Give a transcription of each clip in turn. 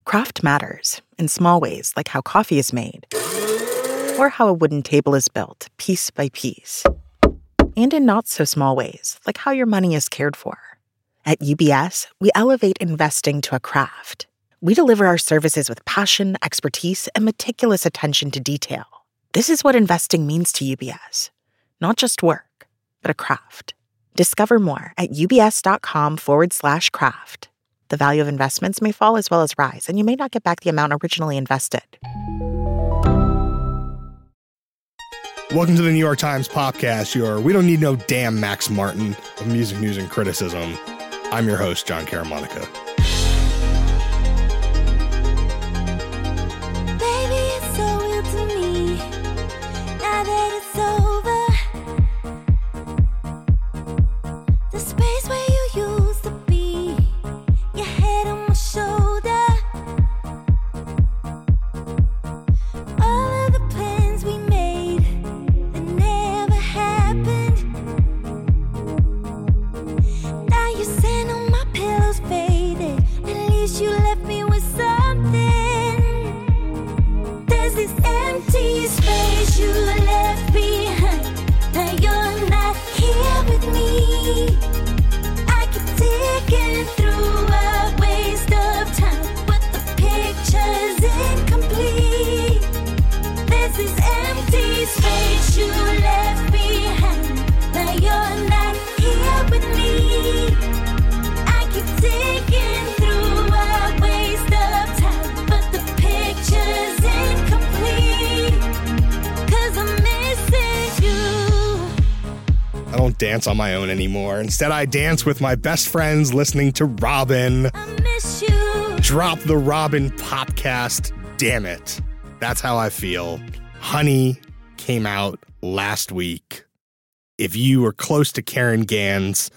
Craft matters in small ways, like how coffee is made, or how a wooden table is built, piece by piece. And in not so small ways, like how your money is cared for. At UBS, we elevate investing to a craft. We deliver our services with passion, expertise, and meticulous attention to detail. This is what investing means to UBS. Not just work, but a craft. Discover more at ubs.com/craft. The value of investments may fall as well as rise, and you may not get back the amount originally invested. Welcome to the New York Times Popcast, your We Don't Need No Damn Max Martin of music news and criticism. I'm your host, John Caramonica. Dance on my own anymore. Instead, I dance with my best friends listening to Robyn. I miss you. Drop the Robyn Popcast. Damn it. That's how I feel. Honey came out last week. If you were close to Karen Gans,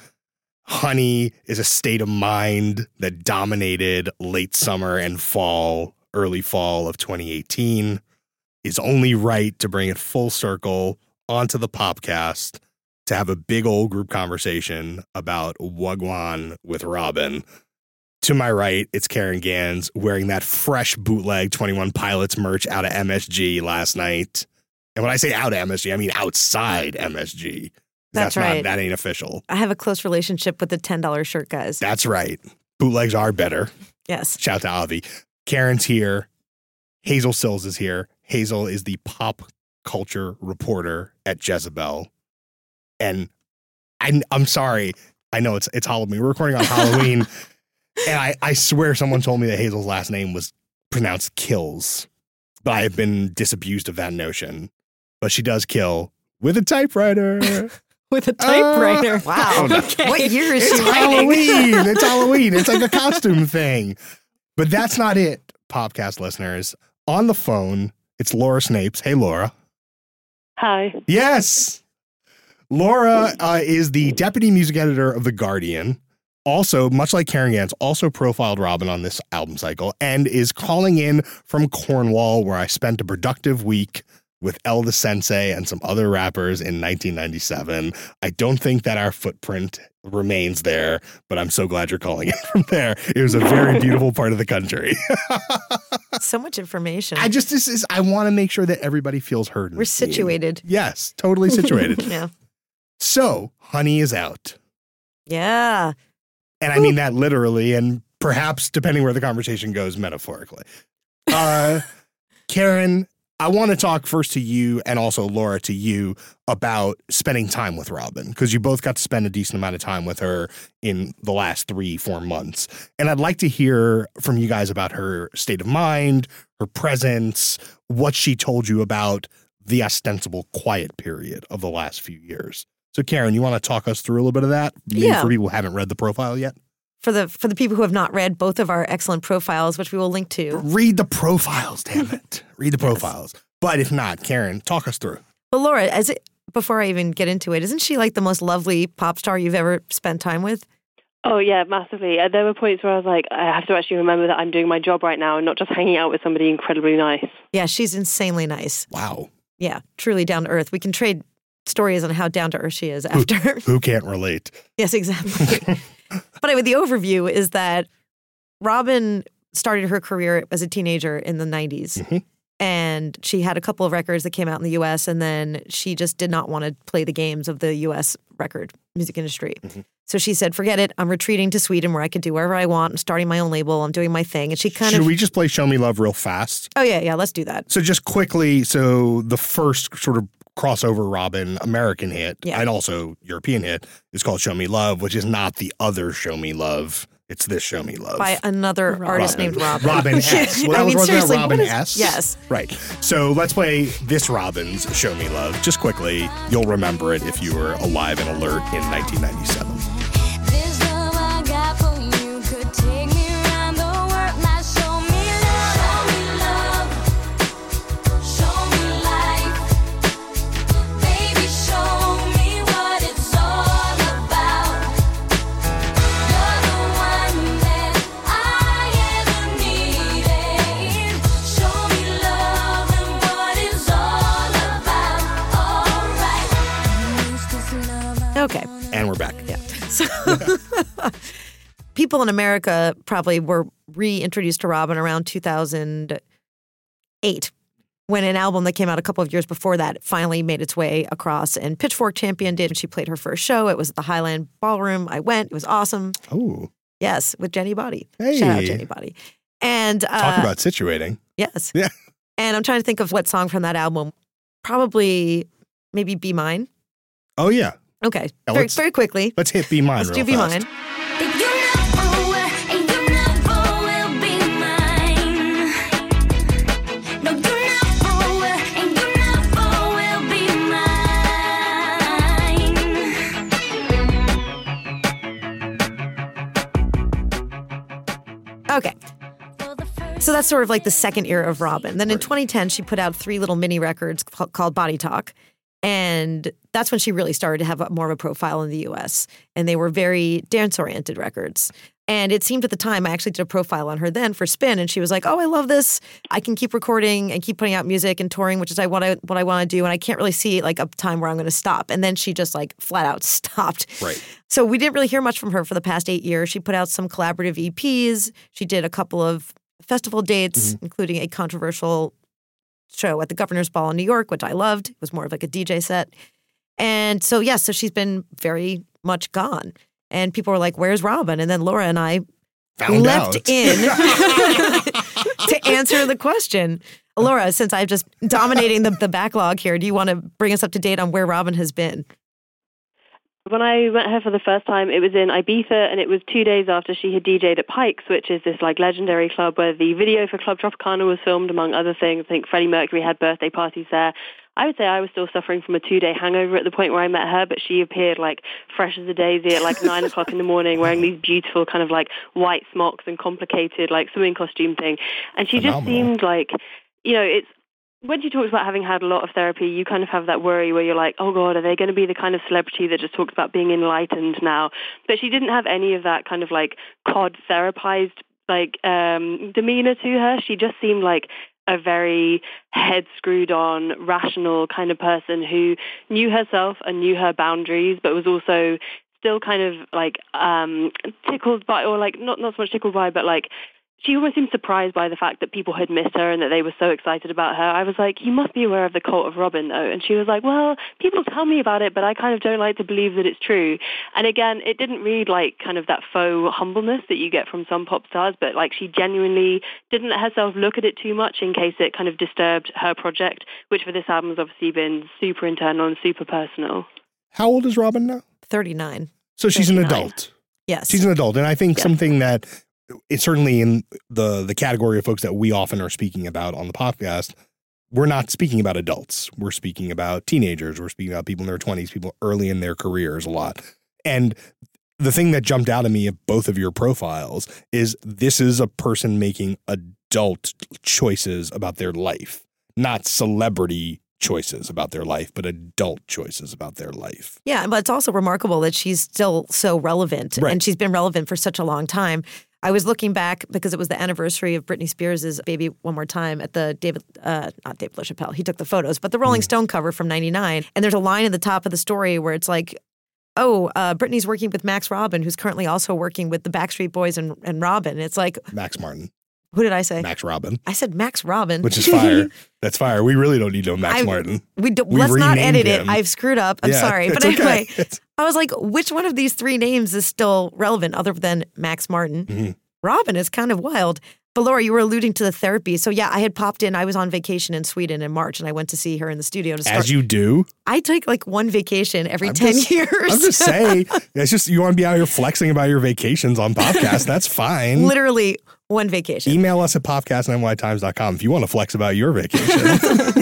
Honey is a state of mind that dominated late summer and fall, early fall of 2018. Is only right to bring it full circle onto the Popcast to have a big old group conversation about Wagwan with Robyn. To my right, it's Karen Gans wearing that fresh bootleg 21 Pilots merch out of MSG last night. And when I say out of MSG, I mean outside MSG. That's right. That ain't official. I have a close relationship with the $10 shirt guys. That's right. Bootlegs are better. Yes. Shout to Avi. Karen's here. Hazel Sills is here. Hazel is the pop culture reporter at Jezebel. And I'm sorry. I know it's Halloween. We're recording on Halloween. And I swear someone told me that Hazel's last name was pronounced Kills. But I have been disabused of that notion. But she does kill with a typewriter. With a typewriter? Wow. Okay. What year is It's she writing? Halloween. It's Halloween. It's like a costume thing. But that's not it, Popcast listeners. On the phone, it's Laura Snapes. Hey, Laura. Hi. Yes. Laura is the deputy music editor of The Guardian. Also, much like Karen Gans, also profiled Robyn on this album cycle and is calling in from Cornwall, where I spent a productive week with El the Sensei and some other rappers in 1997. I don't think that our footprint remains there, but I'm so glad you're calling in from there. It was a very beautiful part of the country. So much information. I want to make sure that everybody feels heard. We're situated. Yes, totally situated. Yeah. So, Honey is out. Yeah. And I mean that literally, and perhaps, depending where the conversation goes, metaphorically. Karen, I want to talk first to you and also Laura to you about spending time with Robyn, because you both got to spend a decent amount of time with her in the last 3-4 months. And I'd like to hear from you guys about her state of mind, her presence, what she told you about the ostensible quiet period of the last few years. So, Karen, you want to talk us through a little bit of that? Maybe Yeah. for people who haven't read the profile yet? For the people who have not read both of our excellent profiles, which we will link to. Read the profiles, damn it. Read the profiles. But if not, Karen, talk us through. But Laura, before I even get into it, isn't she like the most lovely pop star you've ever spent time with? Oh, yeah, massively. There were points where I was like, I have to actually remember that I'm doing my job right now and not just hanging out with somebody incredibly nice. Yeah, she's insanely nice. Wow. Yeah, truly down to earth. We can trade stories on how down to earth she is after. Who can't relate? Yes, exactly. But anyway, the overview is that Robyn started her career as a teenager in the 90s. Mm-hmm. And she had a couple of records that came out in the U.S., and then she just did not want to play the games of the U.S. record music industry. Mm-hmm. So she said, forget it. I'm retreating to Sweden where I could do whatever I want. I'm starting my own label. I'm doing my thing. And she kind Should we just play Show Me Love real fast? Oh, yeah, let's do that. So just quickly, so the first sort of crossover Robin American hit, and also European hit, is called Show Me Love, which is not the other Show Me Love. It's this Show Me Love. By another artist named Robin. Robin S. Well, wasn't seriously, that Robin S? Yes. Right. So let's play this Robin's Show Me Love. Just quickly, you'll remember it if you were alive and alert in 1997. This love I got for you could take me around the world. Now show me love, show me life. Baby, show me what it's all about. You're the one that I ever needed. Show me love and what it's all about. Alright. Okay. And we're back. Yeah. So people in America probably were reintroduced to Robin around 2008 when an album that came out a couple of years before that finally made its way across, and Pitchfork championed it, and she played her first show. It was at the Highland Ballroom. I went. It was awesome. Oh. Yes, with Jenny Body. Hey. Shout out Jenny Body. And Talk about situating. Yes. Yeah. And I'm trying to think of what song from that album. Probably maybe Be Mine. Oh, yeah. Okay. Yeah, Very quickly. Let's hit Be Mine Let's real do Be fast. Mine. That you never were, and you never will be mine. No, you never were, and you never will be mine. Okay. So that's sort of like the second era of Robin. Then in 2010, she put out 3 little mini records called Body Talk. And that's when she really started to have more of a profile in the U.S. And they were very dance-oriented records. And it seemed at the time, I actually did a profile on her then for Spin, and she was like, oh, I love this. I can keep recording and keep putting out music and touring, which is what I want to do. And I can't really see like a time where I'm going to stop. And then she just like flat out stopped. Right. So we didn't really hear much from her for the past 8 years. She put out some collaborative EPs. She did a couple of festival dates, including a controversial show at the Governor's Ball in New York, which I loved. It was more of like a DJ set. And so, so she's been very much gone. And people were like, where's Robin? And then Laura and I leapt in to answer the question. Laura, since I'm just dominating the backlog here, do you want to bring us up to date on where Robin has been? When I met her for the first time, it was in Ibiza, and it was 2 days after she had DJ'd at Pike's, which is this like legendary club where the video for Club Tropicana was filmed, among other things. I think Freddie Mercury had birthday parties there. I would say I was still suffering from a 2-day hangover at the point where I met her, but she appeared like fresh as a daisy at like 9 o'clock in the morning, wearing these beautiful kind of like white smocks and complicated like swimming costume thing. And she just seemed like, it's, when she talks about having had a lot of therapy, you kind of have that worry where you're like, oh God, are they going to be the kind of celebrity that just talks about being enlightened now? But she didn't have any of that kind of like cod therapized like demeanor to her. She just seemed like a very head screwed on, rational kind of person who knew herself and knew her boundaries, but was also still kind of like tickled by, or like not so much tickled by, but like she almost seemed surprised by the fact that people had missed her and that they were so excited about her. I was like, you must be aware of the cult of Robin, though. And she was like, well, people tell me about it, but I kind of don't like to believe that it's true. And again, it didn't read like kind of that faux humbleness that you get from some pop stars, but like she genuinely didn't let herself look at it too much in case it kind of disturbed her project, which for this album has obviously been super internal and super personal. How old is Robin now? 39. So she's 39. an adult. Yes. She's an adult. And I think something that it's certainly in the category of folks that we often are speaking about on the podcast, we're not speaking about adults. We're speaking about teenagers. We're speaking about people in their 20s, people early in their careers a lot. And the thing that jumped out at me of both of your profiles is this is a person making adult choices about their life, not celebrity choices about their life, but adult choices about their life. Yeah, but it's also remarkable that she's still so relevant, and she's been relevant for such a long time. I was looking back because it was the anniversary of Britney Spears' Baby One More Time at the not David LaChapelle, he took the photos, but the Rolling Stone cover from 99. And there's a line at the top of the story where it's like, Britney's working with Max Robin, who's currently also working with the Backstreet Boys and Robin. It's like Max Martin. Who did I say? Max Robin, I said Max Robin. which is fire. That's fire. We really don't need no Max Martin. Let's not renamed edit him. it. I've screwed up. I'm Yeah, sorry. But it's okay. anyway, I was like, which one of these three names is still relevant other than Max Martin? Mm-hmm. Robin is kind of wild. But Laura, you were alluding to the therapy. So yeah, I had popped in. I was on vacation in Sweden in March, and I went to see her in the studio to start. As you do. I take like one vacation every 10 years. I'm just saying. It's just you want to be out here flexing about your vacations on podcast. That's fine. Literally one vacation. Email us at popcast@nytimes.com if you want to flex about your vacation.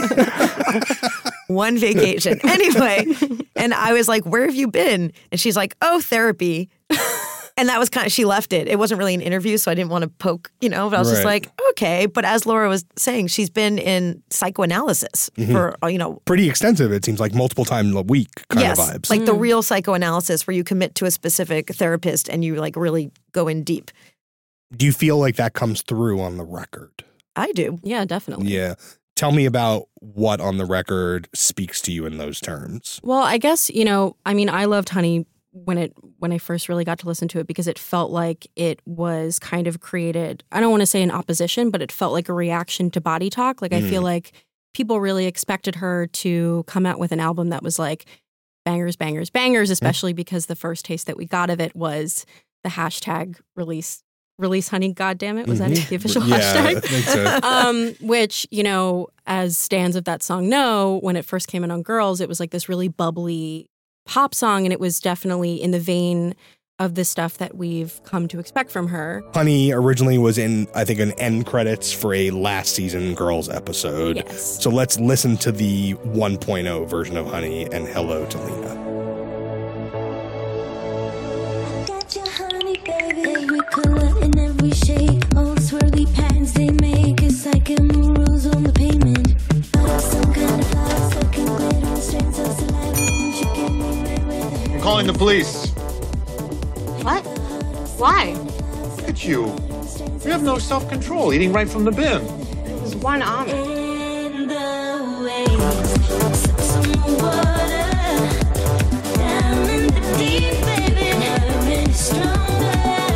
One vacation. Anyway, and I was like, where have you been? And she's like, oh, therapy. And that was kind of, she left it. It wasn't really an interview, so I didn't want to poke, but I was just Right. like, okay. But as Laura was saying, she's been in psychoanalysis for, Pretty extensive. It seems like multiple times a week kind yes, of vibes. like the real psychoanalysis where you commit to a specific therapist and you like really go in deep. Do you feel like that comes through on the record? I do. Yeah, definitely. Yeah. Tell me about what on the record speaks to you in those terms. Well, I guess, I loved Honey when I first really got to listen to it because it felt like it was kind of created, I don't want to say in opposition, but it felt like a reaction to Body Talk. Like I feel like people really expected her to come out with an album that was like bangers, bangers, bangers, especially because the first taste that we got of it was the hashtag release Honey, goddammit. Was that the official hashtag? I think so. Which, as stands of that song know, when it first came in on Girls, it was like this really bubbly pop song, and it was definitely in the vein of the stuff that we've come to expect from her. Honey originally was in, I think, an end credits for a last season Girls episode. Yes. So let's listen to the 1.0 version of Honey and Hello to Lena. Got your honey, baby. Every color and every shade. All the swirly patterns they make. It's like a rules on the pavement. Some kind of flowers that can glitter. Strands of saliva. You get me red with I'm calling the police. What? Why? Look at you. You have no self-control, eating right from the bin. There's one almond. in the waves. Some water. Down in the deep, baby. Never stronger.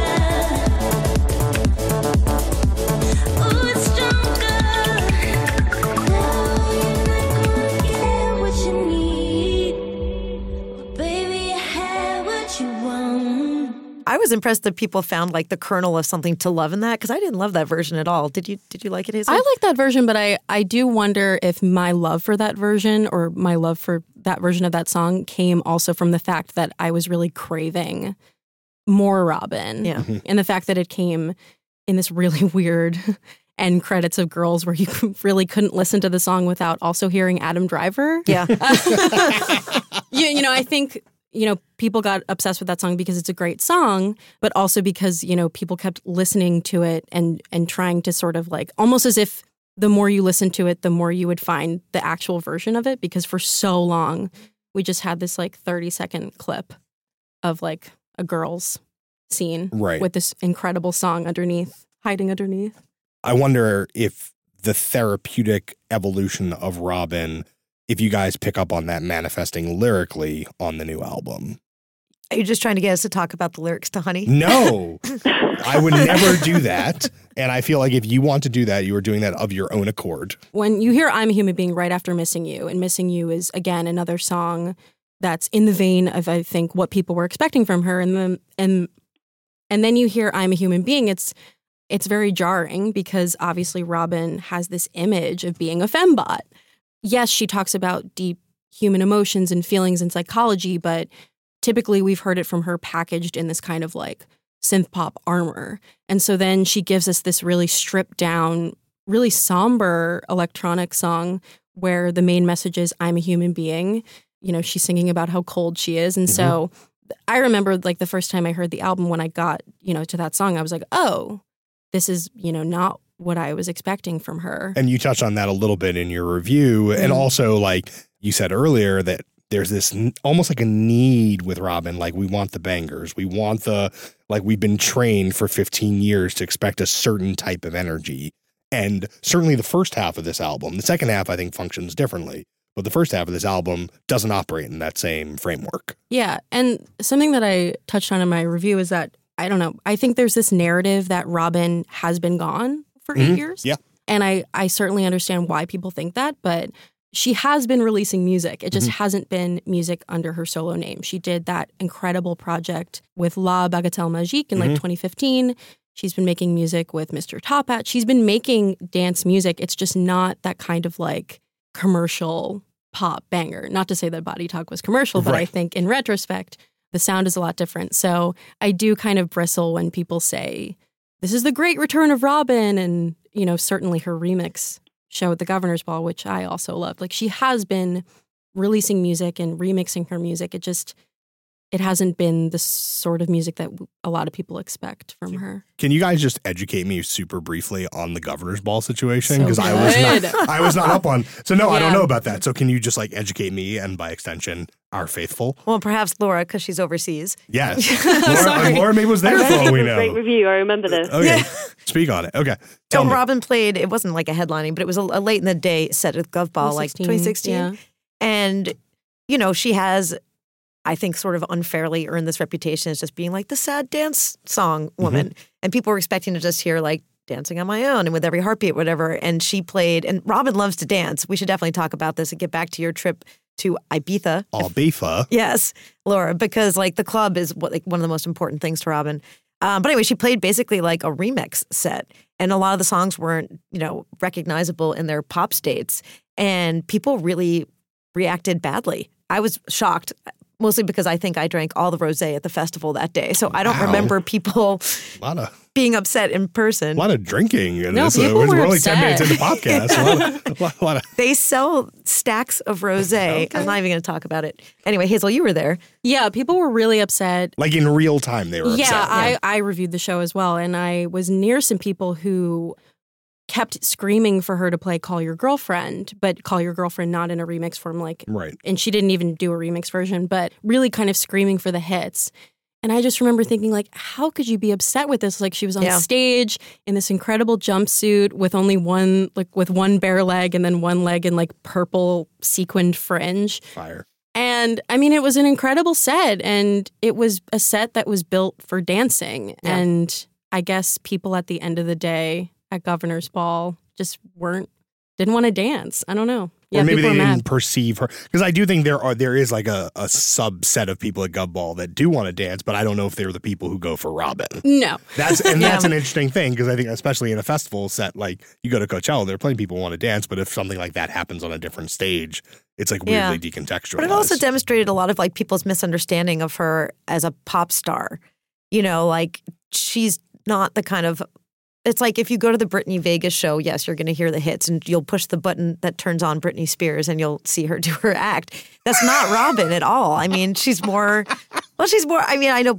Oh, it's stronger. No, you're not gonna get what you need. But baby, I have what you want. I was impressed that people found like the kernel of something to love in that because I didn't love that version at all. Did you like it, Hazel? I like that version, but I do wonder if my love for that version or my love for that version of that song came also from the fact that I was really craving more Robin. Yeah. And the fact that it came in this really weird end credits of Girls where you really couldn't listen to the song without also hearing Adam Driver. Yeah. I think, people got obsessed with that song because it's a great song, but also because, people kept listening to it and trying to sort of like, almost as if the more you listen to it, the more you would find the actual version of it. Because for so long, we just had this like 30-second clip of like a girl's scene Right. with this incredible song hiding underneath. I wonder if the therapeutic evolution of Robin, if you guys pick up on that manifesting lyrically on the new album. Are you just trying to get us to talk about the lyrics to Honey? No, I would never do that. And I feel like if you want to do that, you are doing that of your own accord. When you hear I'm a Human Being right after Missing You, and Missing You is, again, another song that's in the vein of, I think, what people were expecting from her. And then you hear I'm a Human Being, it's very jarring because obviously Robin has this image of being a fembot. Yes, she talks about deep human emotions and feelings and psychology, but typically we've heard it from her packaged in this kind of like synth pop armor. And so then she gives us this really stripped down, really somber electronic song where the main message is I'm a human being. She's singing about how cold she is. And so I remember like the first time I heard the album when I got, to that song, I was like, oh, this is, not what I was expecting from her. And you touched on that a little bit in your review. And also, like you said earlier, that there's this almost like a need with Robin. Like, we want the bangers. We want we've been trained for 15 years to expect a certain type of energy. And certainly the first half of this album, the second half, I think, functions differently. But the first half of this album doesn't operate in that same framework. Yeah. And something that I touched on in my review is that, I don't know, I think there's this narrative that Robin has been gone for 8 years. Yeah. And I certainly understand why people think that, but she has been releasing music. It just hasn't been music under her solo name. She did that incredible project with La Bagatelle Magique in like 2015. She's been making music with Mr. Top Hat. She's been making dance music. It's just not that kind of like commercial pop banger. Not to say that Body Talk was commercial, but I think in retrospect, the sound is a lot different. So I do kind of bristle when people say, this is the great return of Robin. And, you know, certainly her remix show at the Governor's Ball, which I also loved. Like, she has been releasing music and remixing her music. It hasn't been the sort of music that a lot of people expect from her. Can you guys just educate me super briefly on the Governor's Ball situation? So Because I was not up on. So no, I don't know about that. So can you just like educate me and by extension our faithful? Well, perhaps Laura, because she's overseas. Yes, Laura maybe was there for all we know. Great review. I remember this. Okay, speak on it. Okay, tell So me. Robin played, it wasn't like a headlining, but it was a late in the day set at Gov Ball, like 2016. Yeah. And, you know, she has, I think, sort of unfairly earned this reputation as just being like the sad dance song woman. And people were expecting to just hear like Dancing on My Own and With Every Heartbeat, whatever. And she played, and Robin loves to dance. We should definitely talk about this and get back to your trip to Ibiza. Ibiza. Yes, Laura, because like the club is one of the most important things to Robin. But anyway, she played basically like a remix set. And a lot of the songs weren't, you know, recognizable in their pop states. And people really reacted badly. I was shocked. Mostly because I think I drank all the rosé at the festival that day. So I don't remember people being upset in person. A lot of drinking. In No, this. people were We're only upset. 10 minutes into the podcast. A lot of, They sell stacks of rosé. I'm not even going to talk about it. Anyway, Hazel, you were there. Yeah, people were really upset. like in real time they were upset. I reviewed the show as well, and I was near some people who kept screaming for her to play Call Your Girlfriend, but Call Your Girlfriend not in a remix form, like, Right. and she didn't even do a remix version, but really kind of screaming for the hits. And I just remember thinking, like, how could you be upset with this? Like, she was on stage in this incredible jumpsuit with only one, like, with one bare leg and then one leg in, like, purple sequined fringe. Fire. And I mean, it was an incredible set, and it was a set that was built for dancing. Yeah. And I guess people at the end of the day at Governor's Ball just didn't want to dance. I don't know. Yeah, or maybe people they were didn't mad. perceive her. Because I do think there is like a subset of people at Gov Ball that do want to dance, but I don't know if they're the people who go for Robin. No. That's an interesting thing, because I think especially in a festival set, like you go to Coachella, there are plenty of people who want to dance, but if something like that happens on a different stage, it's like weirdly decontextualized. But it also demonstrated a lot of like people's misunderstanding of her as a pop star. You know, like she's not the kind of. It's like if you go to the Britney Vegas show, yes, you're going to hear the hits and you'll push the button that turns on Britney Spears and you'll see her do her act. That's not Robin at all. I mean, she's more, I mean, I know,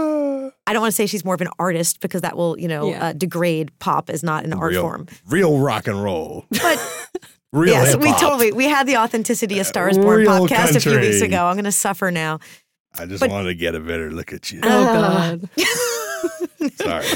I don't want to say she's more of an artist because that will, you know, degrade pop as not an art form. Real rock and roll. But Real yes, hip-hop. we had the authenticity of Stars Born Real podcast a few weeks country. ago. I'm going to suffer now. I just wanted to get a better look at you. Oh, God. Sorry.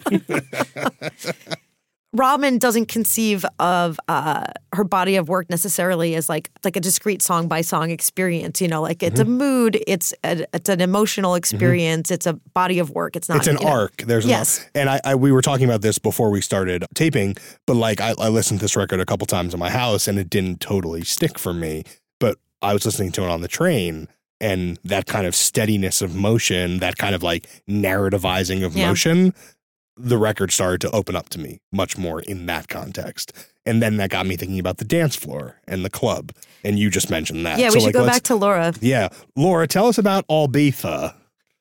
Robin doesn't conceive of her body of work necessarily as like a discrete song by song experience. You know, like it's a mood, it's an emotional experience, it's a body of work. It's not. It's an arc. There's an Yes. arc. And I we were talking about this before we started taping, but like I listened to this record a couple times in my house and it didn't totally stick for me. But I was listening to it on the train, and that kind of steadiness of motion, that kind of like narrativizing of motion, the record started to open up to me much more in that context. And then that got me thinking about the dance floor and the club. And you just mentioned that. Yeah, we should go back to Laura. Yeah. Laura, tell us about Ibiza.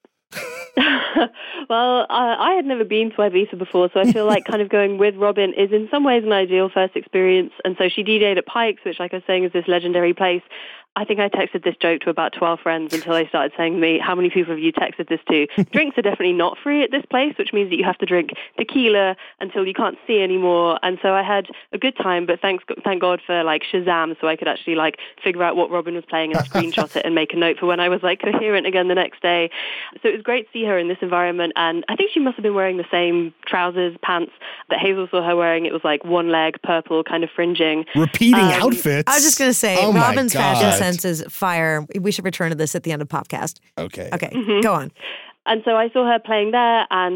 Well, I had never been to Ibiza before, so I feel like kind of going with Robin is in some ways an ideal first experience. And so she DJ'd at Pikes, which, like I was saying, is this legendary place. I think I texted this joke to about 12 friends until they started saying to me, how many people have you texted this to? Drinks are definitely not free at this place, which means that you have to drink tequila until you can't see anymore. And so I had a good time, but thank God for like Shazam, so I could actually like figure out what Robin was playing and screenshot it and make a note for when I was like coherent again the next day. So it was great to see her in this environment. And I think she must have been wearing the same trousers, pants that Hazel saw her wearing. It was like one leg, purple, kind of fringing. Repeating outfits. I was just going to say, Oh my Robin's fashion God. sense is fire. We should return to this at the end of podcast. Okay. Okay, go on. And so I saw her playing there, and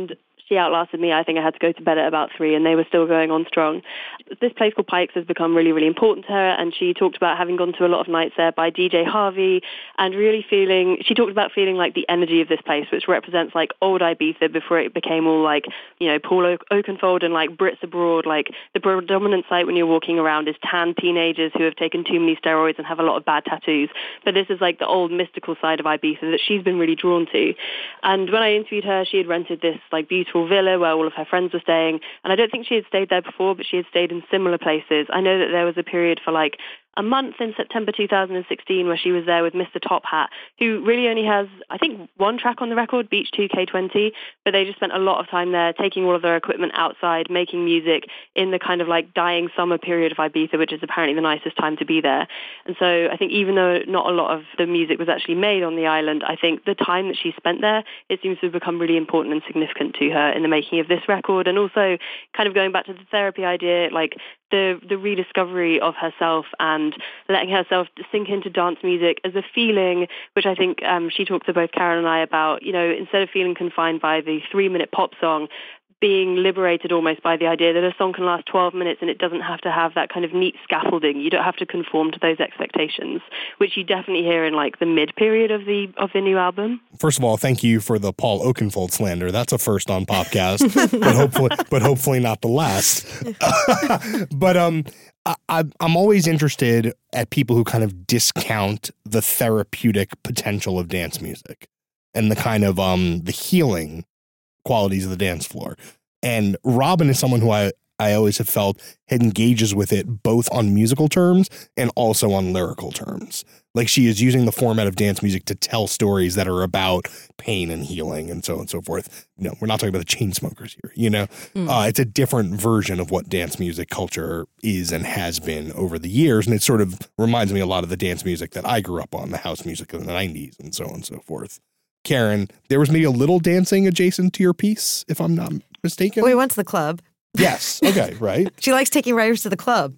She outlasted me. I think I had to go to bed at about 3, and they were still going on strong. This place called Pikes has become really, really important to her, and she talked about having gone to a lot of nights there by DJ Harvey, and really she talked about feeling like the energy of this place, which represents like old Ibiza before it became all like, Paul Oakenfold and like Brits abroad. Like the predominant sight when you're walking around is tan teenagers who have taken too many steroids and have a lot of bad tattoos. But this is like the old mystical side of Ibiza that she's been really drawn to. And when I interviewed her, she had rented this like beautiful villa where all of her friends were staying, and I don't think she had stayed there before, but she had stayed in similar places. I know that there was a period for like a month in September 2016 where she was there with Mr. Top Hat, who really only has, I think, one track on the record, Beach 2K20, but they just spent a lot of time there taking all of their equipment outside, making music in the kind of like dying summer period of Ibiza, which is apparently the nicest time to be there. And so I think even though not a lot of the music was actually made on the island, I think the time that she spent there, it seems to have become really important and significant to her in the making of this record. And also kind of going back to the therapy idea, like the rediscovery of herself and letting herself sink into dance music as a feeling, which I think she talked to both Karen and I about, instead of feeling confined by the 3-minute pop song, being liberated almost by the idea that a song can last 12 minutes and it doesn't have to have that kind of neat scaffolding. You don't have to conform to those expectations, which you definitely hear in like the mid-period of the new album. First of all, thank you for the Paul Oakenfold slander. That's a first on Popcast, but hopefully not the last. But I'm always interested at people who kind of discount the therapeutic potential of dance music and the kind of the healing qualities of the dance floor. And Robyn is someone who I always have felt engages with it both on musical terms and also on lyrical terms. Like she is using the format of dance music to tell stories that are about pain and healing and so on and so forth. No, we're not talking about the Chainsmokers here, It's a different version of what dance music culture is and has been over the years. And it sort of reminds me a lot of the dance music that I grew up on, the house music of the 90s and so on and so forth. Karen, there was maybe a little dancing adjacent to your piece, if I'm not mistaken. We went to the club. Yes. Okay. Right. She likes taking writers to the club.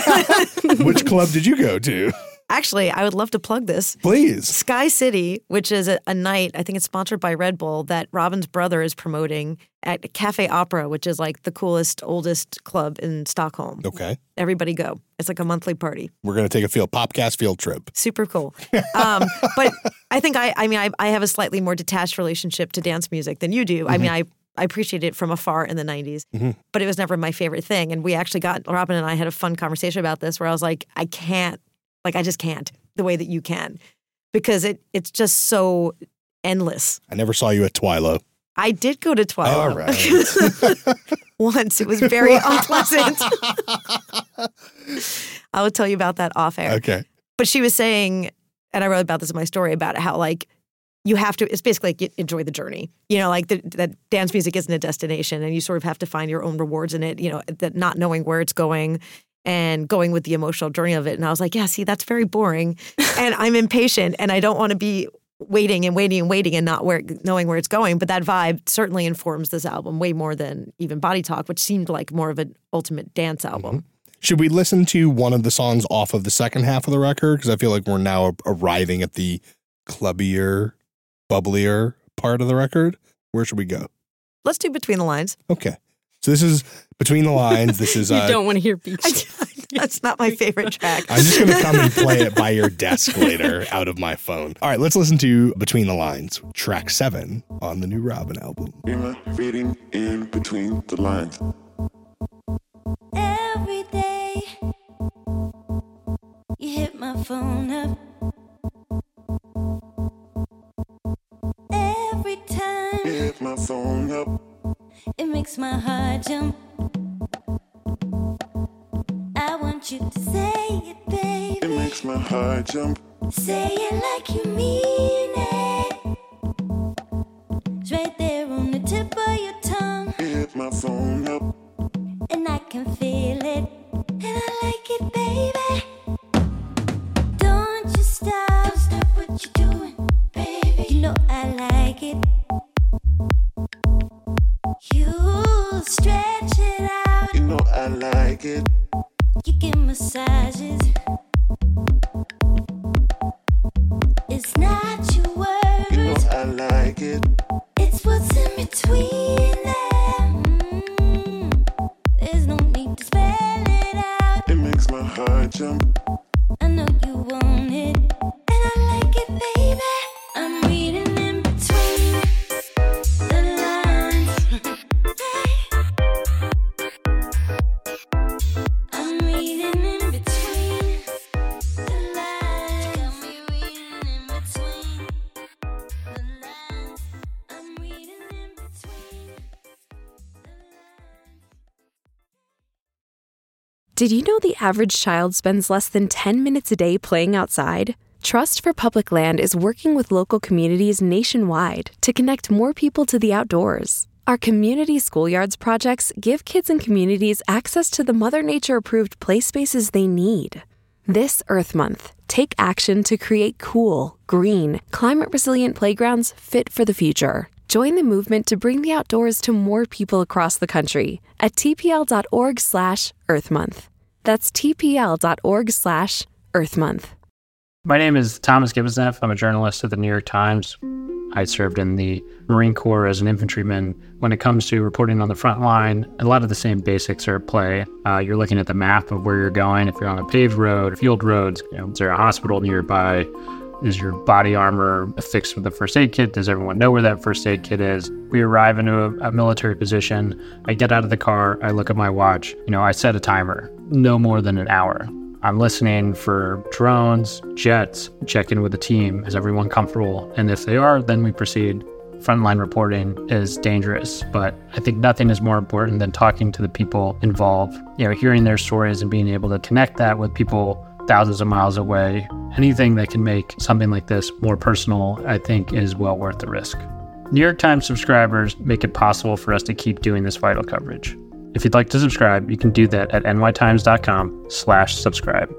Which club did you go to? Actually, I would love to plug this. Please. Sky City, which is a night, I think it's sponsored by Red Bull, that Robyn's brother is promoting at Cafe Opera, which is like the coolest, oldest club in Stockholm. Okay. Everybody go. It's like a monthly party. We're going to take a Popcast field trip. Super cool. But I think I have a slightly more detached relationship to dance music than you do. Mm-hmm. I mean, I appreciated it from afar in the 90s, but it was never my favorite thing. And we actually Robyn and I had a fun conversation about this where I was like, I just can't the way that you can, because it's just so endless. I never saw you at Twilo. I did go to Twilo. All right. Once. It was very unpleasant. I will tell you about that off air. Okay. But she was saying, and I wrote about this in my story, about how like you have to, it's basically like enjoy the journey. Like that dance music isn't a destination and you sort of have to find your own rewards in it, that not knowing where it's going and going with the emotional journey of it. And I was like, yeah, see, that's very boring. And I'm impatient and I don't want to be waiting and not knowing where it's going. But that vibe certainly informs this album way more than even Body Talk, which seemed like more of an ultimate dance album. Mm-hmm. Should we listen to one of the songs off of the second half of the record? Because I feel like we're now arriving at the clubbier, bubblier part of the record. Where should we go? Let's do Between the Lines. Okay. So this is Between the Lines. This is you don't want to hear Beach. That's not my favorite track. I'm just going to come and play it by your desk later out of my phone. All right, let's listen to Between the Lines, track 7 on the new Robyn album. Reading in between the lines. Every day you hit my phone up. Every time you hit my phone up. It makes my heart jump. I want you to say it, baby. It makes my heart jump. Say it like you mean it. It's right there on the tip of your tongue. You hit my phone up. And I can feel it. And I like it, baby. Don't you stop. Don't stop what you're doing, baby. You know I like it. You stretch it out. You know I like it. You give massages. It's not your words. You know I like it. It's what's in between there. high jump. I know you want it, and I like it, baby. I'm reading in between the lines. I'm reading in between the lines. Got me reading in between the lines. I'm reading in between the lines. Did you know the average child spends less than 10 minutes a day playing outside? Trust for Public Land is working with local communities nationwide to connect more people to the outdoors. Our Community Schoolyards projects give kids and communities access to the Mother Nature-approved play spaces they need. This Earth Month, take action to create cool, green, climate-resilient playgrounds fit for the future. Join the movement to bring the outdoors to more people across the country at tpl.org/EarthMonth. That's tpl.org/EarthMonth. My name is Thomas Gibbonsneff. I'm a journalist at the New York Times. I served in the Marine Corps as an infantryman. When it comes to reporting on the front line, a lot of the same basics are at play. You're looking at the map of where you're going. If you're on a paved road, field roads, is there a hospital nearby? Is your body armor affixed with a first aid kit? Does everyone know where that first aid kit is? We arrive into a military position. I get out of the car. I look at my watch. I set a timer, no more than an hour. I'm listening for drones, jets, check in with the team. Is everyone comfortable? And if they are, then we proceed. Frontline reporting is dangerous, but I think nothing is more important than talking to the people involved, hearing their stories and being able to connect that with people thousands of miles away. Anything that can make something like this more personal, I think, is well worth the risk. New York Times subscribers make it possible for us to keep doing this vital coverage. If you'd like to subscribe, you can do that at nytimes.com/subscribe.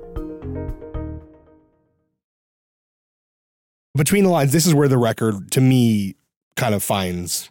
Between the lines, this is where the record, to me, kind of finds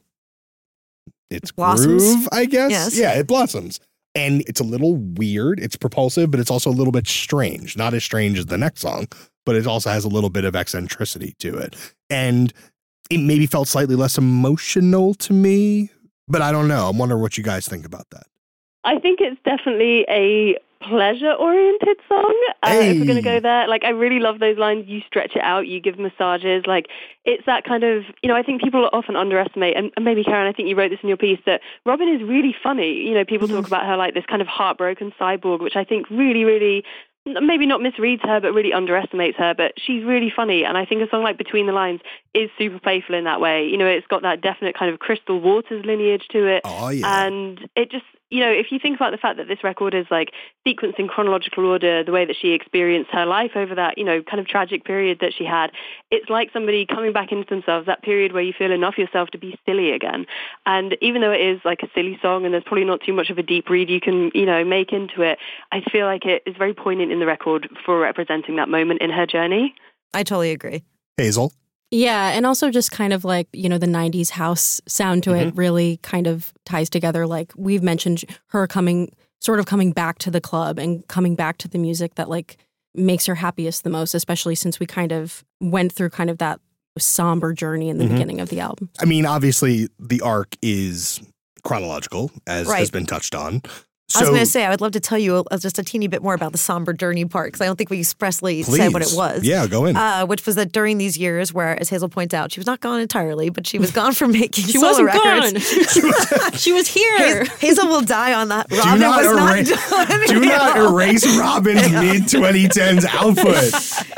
its groove, I guess. Yes. Yeah, it blossoms. And it's a little weird. It's propulsive, but it's also a little bit strange. Not as strange as the next song, but it also has a little bit of eccentricity to it. And it maybe felt slightly less emotional to me, but I don't know. I'm wondering what you guys think about that. I think it's definitely a pleasure-oriented song. If we're going to go there, I really love those lines. You stretch it out, you give massages. It's that kind of, I think people often underestimate, and maybe Karen, I think you wrote this in your piece, that Robin is really funny. People talk about her like this kind of heartbroken cyborg, which I think really, really, maybe not misreads her, but really underestimates her. But she's really funny. And I think a song like Between the Lines is super playful in that way. It's got that definite kind of Crystal Waters lineage to it. Oh, yeah. And it just, if you think about the fact that this record is sequenced in chronological order, the way that she experienced her life over that, kind of tragic period that she had, it's like somebody coming back into themselves, that period where you feel enough yourself to be silly again. And even though it is a silly song and there's probably not too much of a deep read you can, make into it, I feel like it is very poignant in the record for representing that moment in her journey. I totally agree. Hazel? Yeah, and also just kind of the 90s house sound to it really kind of ties together. We've mentioned her coming back to the club and coming back to the music that makes her happiest the most, especially since we kind of went through kind of that somber journey in the beginning of the album. I mean, obviously the arc is chronological, as has been touched on. I was going to say, I would love to tell you just a teeny bit more about the somber journey part, because I don't think we expressly said what it was. Yeah, go in. Which was that during these years where, as Hazel points out, she was not gone entirely, but she was gone from making She solo wasn't records. gone. She was here. Hazel will die on that. Robin was not done. Do not erase Robin's mid-2010s output.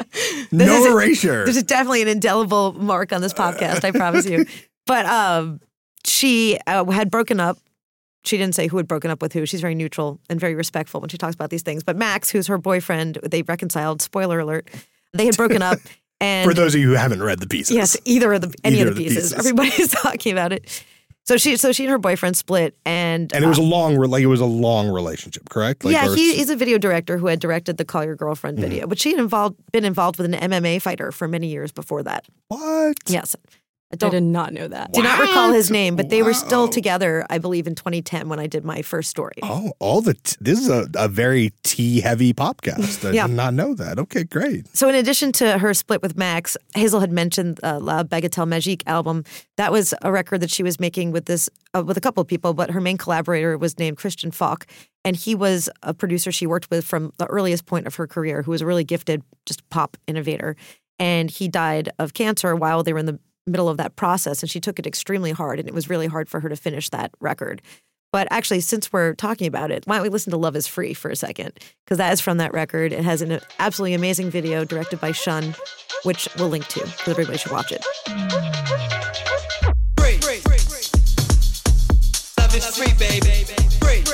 No erasure. There's definitely an indelible mark on this podcast, I promise you. But she had broken up. She didn't say who had broken up with who. She's very neutral and very respectful when she talks about these things. But Max, who's her boyfriend, they reconciled. Spoiler alert. They had broken up. And for those of you who haven't read the pieces. Yes, any of the pieces. Everybody's talking about it. So she and her boyfriend split, and it was a long relationship, correct? He's a video director who had directed the Call Your Girlfriend video, but she had been involved with an MMA fighter for many years before that. What? Yes. I did not know that. Do not recall his name, but they were still together, I believe, in 2010 when I did my first story. Oh, this is a very tea-heavy podcast. I did not know that. Okay, great. So in addition to her split with Max, Hazel had mentioned La Bagatelle Magique album. That was a record that she was making with a couple of people, but her main collaborator was named Christian Falk. And he was a producer she worked with from the earliest point of her career, who was a really gifted, just pop innovator. And he died of cancer while they were in the middle of that process. And she took it extremely hard. And it was really hard for her to finish that record. But actually, since we're talking about it, why don't we listen to Love is Free for a second? Because that is from that record. It has an absolutely amazing video directed by Shun, which we'll link to, so everybody should watch it. Love is free, baby. Free.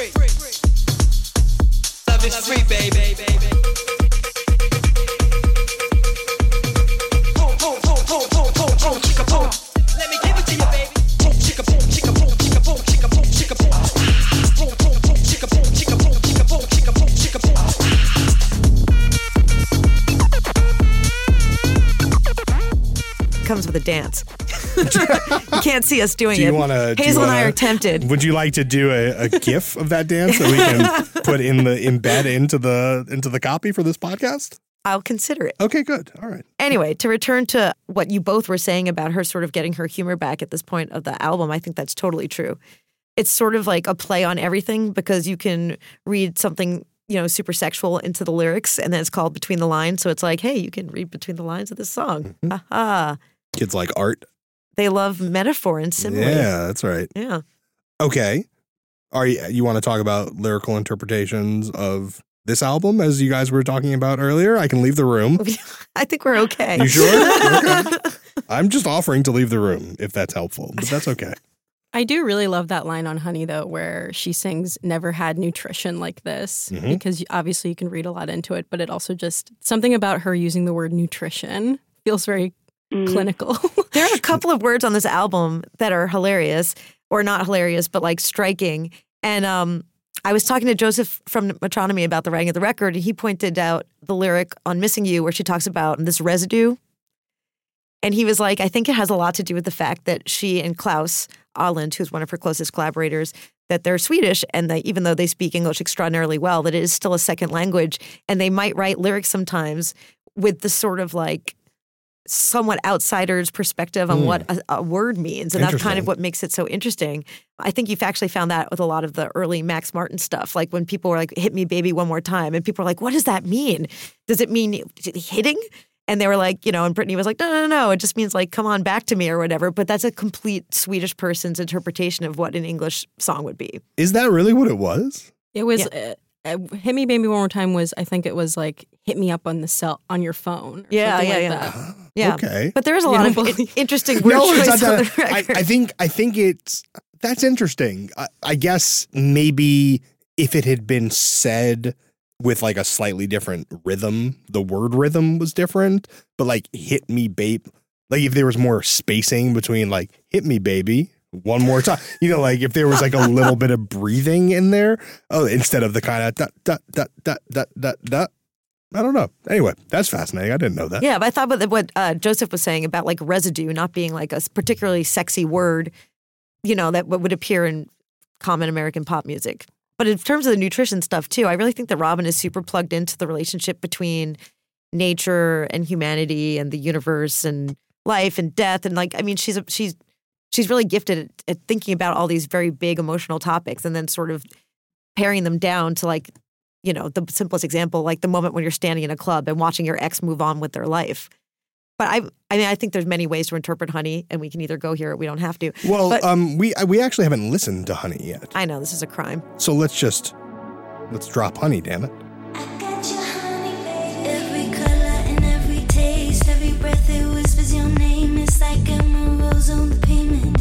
Love is free, baby. Let me give it to you, baby. Chicka boom, chicka boom, chicka boom, chicka boom, chicka boom. Boom, boom, boom, chicka boom, chicka boom, chicka boom, chicka boom, chicka It comes with a dance. You can't see us doing Do you it. wanna- do you Hazel and I wanna- are tempted. Would you like to do a GIF of that dance that we can put embed into the copy for this podcast? I'll consider it. Okay, good. All right. Anyway, to return to what you both were saying about her sort of getting her humor back at this point of the album, I think that's totally true. It's sort of like a play on everything because you can read something, super sexual into the lyrics and then it's called Between the Lines. So it's like, hey, you can read between the lines of this song. Aha. Kids like art. They love metaphor and simile. Yeah, that's right. Yeah. Okay. You want to talk about lyrical interpretations of this album as you guys were talking about earlier? I can leave the room. I think we're okay. You sure? Okay. I'm just offering to leave the room if that's helpful, but that's okay. I do really love that line on Honey, though, where she sings, never had nutrition like this, because obviously you can read a lot into it, but it also just, something about her using the word nutrition feels very clinical. There are a couple of words on this album that are hilarious, or not hilarious, but like striking. And I was talking to Joseph from Metronomy about the writing of the record, and he pointed out the lyric on Missing You where she talks about this residue. And he was like, I think it has a lot to do with the fact that she and Klaus Ahland, who's one of her closest collaborators, that they're Swedish and that even though they speak English extraordinarily well, that it is still a second language. And they might write lyrics sometimes with the sort of like somewhat outsider's perspective on what a word means. And that's kind of what makes it so interesting. I think you've actually found that with a lot of the early Max Martin stuff. Like when people were like, hit me baby one more time. And people are like, what does that mean? Does it mean hitting? And they were like, and Brittany was like, no. It just means like, come on back to me or whatever. But that's a complete Swedish person's interpretation of what an English song would be. Is that really what it was? It was, Hit Me Baby One More Time was, I think it was like, hit me up on the cell, on your phone. Or something like that. Yeah. Okay. But there is a lot of interesting word No, it's choice not on that. the record. I think that's interesting. I guess maybe if it had been said with like a slightly different rhythm, the word rhythm was different, but like hit me babe, like if there was more spacing between like hit me baby one more time, like if there was like a little bit of breathing in there, instead of the kind of da. I don't know. Anyway, that's fascinating. I didn't know that. Yeah, but I thought what Joseph was saying about like residue not being like a particularly sexy word, that would appear in common American pop music. But in terms of the nutrition stuff too, I really think that Robin is super plugged into the relationship between nature and humanity and the universe and life and death. And like, I mean, she's really gifted at thinking about all these very big emotional topics and then sort of paring them down to like, the simplest example, like the moment when you're standing in a club and watching your ex move on with their life. But I think there's many ways to interpret Honey, and we can either go here or we don't have to. Well, we actually haven't listened to Honey yet. I know, this is a crime. So let's drop Honey, damn it. Every color and every taste, every breath it whispers your name. It's like emeralds on the pavement.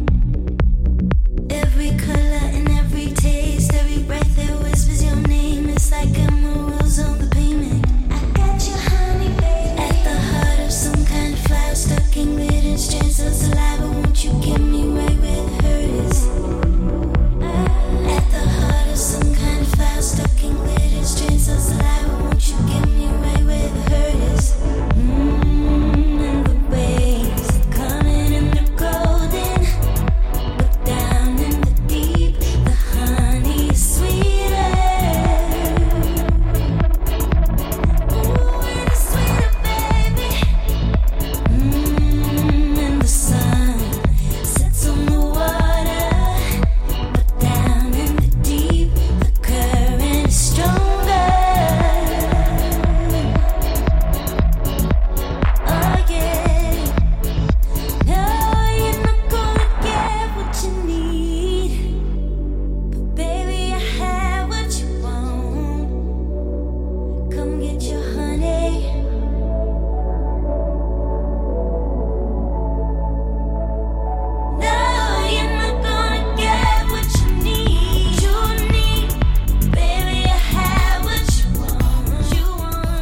Every color and every taste, every breath it whispers your name. It's like emeralds on the pavement. I got your honey, baby. At the heart of some kind of flower, stuck in glitter strands of saliva. Won't you give me right where the hurt is? At the heart of some kind of flower, stuck in glitter strands of saliva. Won't you give me right where the hurt is? And the waves coming in the cold. need you, honey. No, you're not gonna get what you need. You need, baby, I have what you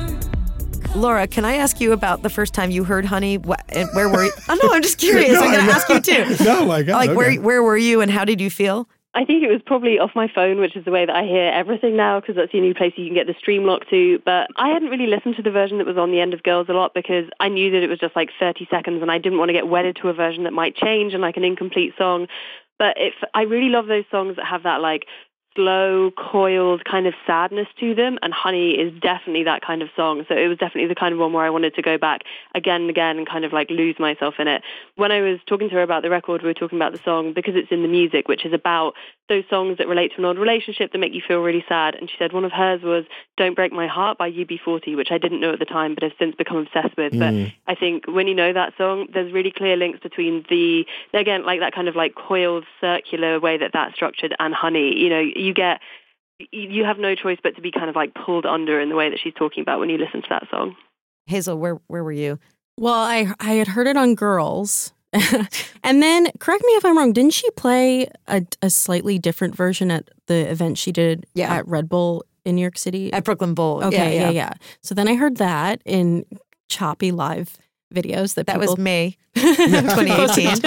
want. Laura, can I ask you about the first time you heard Honey? And where were you? Oh, no, I'm just curious. I'm going to ask you too. No, my God. Like, okay. where were you and how did you feel? I think it was probably off my phone, which is the way that I hear everything now, because that's the only place you can get the stream lock to. But I hadn't really listened to the version that was on The End of Girls a lot because I knew that it was just like 30 seconds and I didn't want to get wedded to a version that might change and like an incomplete song. But I really love those songs that have that like slow, coiled kind of sadness to them, and Honey is definitely that kind of song. So it was definitely the kind of one where I wanted to go back again and again and kind of like lose myself in it. When I was talking to her about the record, we were talking about the song because it's in the music, which is about those songs that relate to an old relationship that make you feel really sad. And she said one of hers was Don't Break My Heart by UB40, which I didn't know at the time but have since become obsessed with. But I think when you know that song, there's really clear links between again, like that kind of like coiled circular way that that's structured and Honey. You know, you have no choice but to be kind of like pulled under in the way that she's talking about when you listen to that song. Hazel, where were you? Well, I had heard it on Girls. And then, correct me if I'm wrong, didn't she play a slightly different version at the event she did at Red Bull in New York City? At Brooklyn Bowl. Okay, yeah. So then I heard that in choppy live videos that people... was May 2018.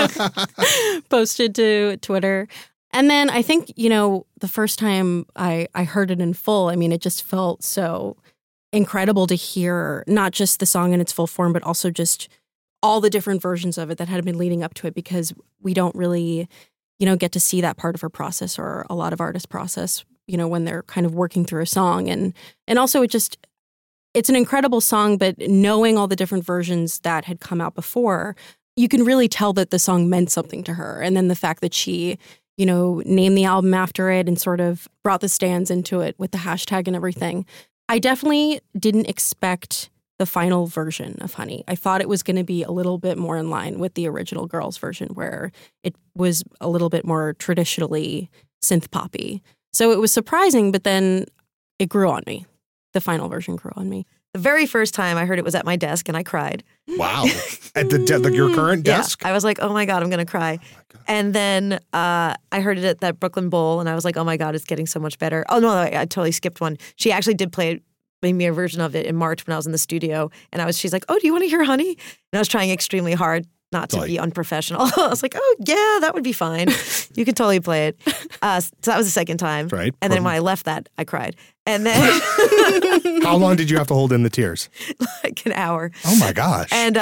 posted to Twitter. And then I think, the first time I heard it in full, I mean, it just felt so incredible to hear not just the song in its full form, but also just all the different versions of it that had been leading up to it, because we don't really, get to see that part of her process or a lot of artists' process, when they're kind of working through a song. And also it's an incredible song, but knowing all the different versions that had come out before, you can really tell that the song meant something to her. And then the fact that she, named the album after it and sort of brought the stands into it with the hashtag and everything. I definitely didn't expect the final version of Honey. I thought it was going to be a little bit more in line with the original Girls version, where it was a little bit more traditionally synth poppy. So it was surprising, but then it grew on me. The final version grew on me. The very first time I heard it was at my desk and I cried. Wow. At your current desk? Yeah. I was like, oh my God, I'm going to cry. And then I heard it at that Brooklyn Bowl and I was like, oh my God, it's getting so much better. Oh, no, I totally skipped one. She actually did play me a version of it in March when I was in the studio. And she's like, oh, do you want to hear Honey? And I was trying extremely hard not to be unprofessional. I was like, oh, yeah, that would be fine. You could totally play it. So that was the second time. Right. And then when I left that, I cried. And then... How long did you have to hold in the tears? Like an hour. Oh, my gosh. And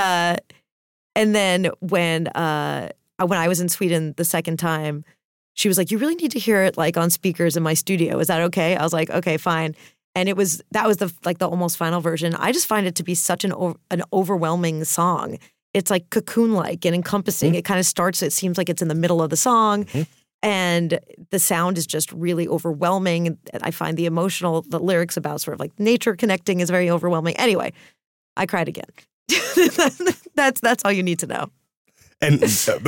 then when I was in Sweden the second time, she was like, you really need to hear it like on speakers in my studio. Is that okay? I was like, okay, fine. And that was the almost final version. I just find it to be such an overwhelming song. It's like cocoon-like and encompassing. It kind of starts, it seems like it's in the middle of the song. And the sound is just really overwhelming. And I find the lyrics about sort of like nature connecting is very overwhelming. Anyway, I cried again. That's all you need to know. And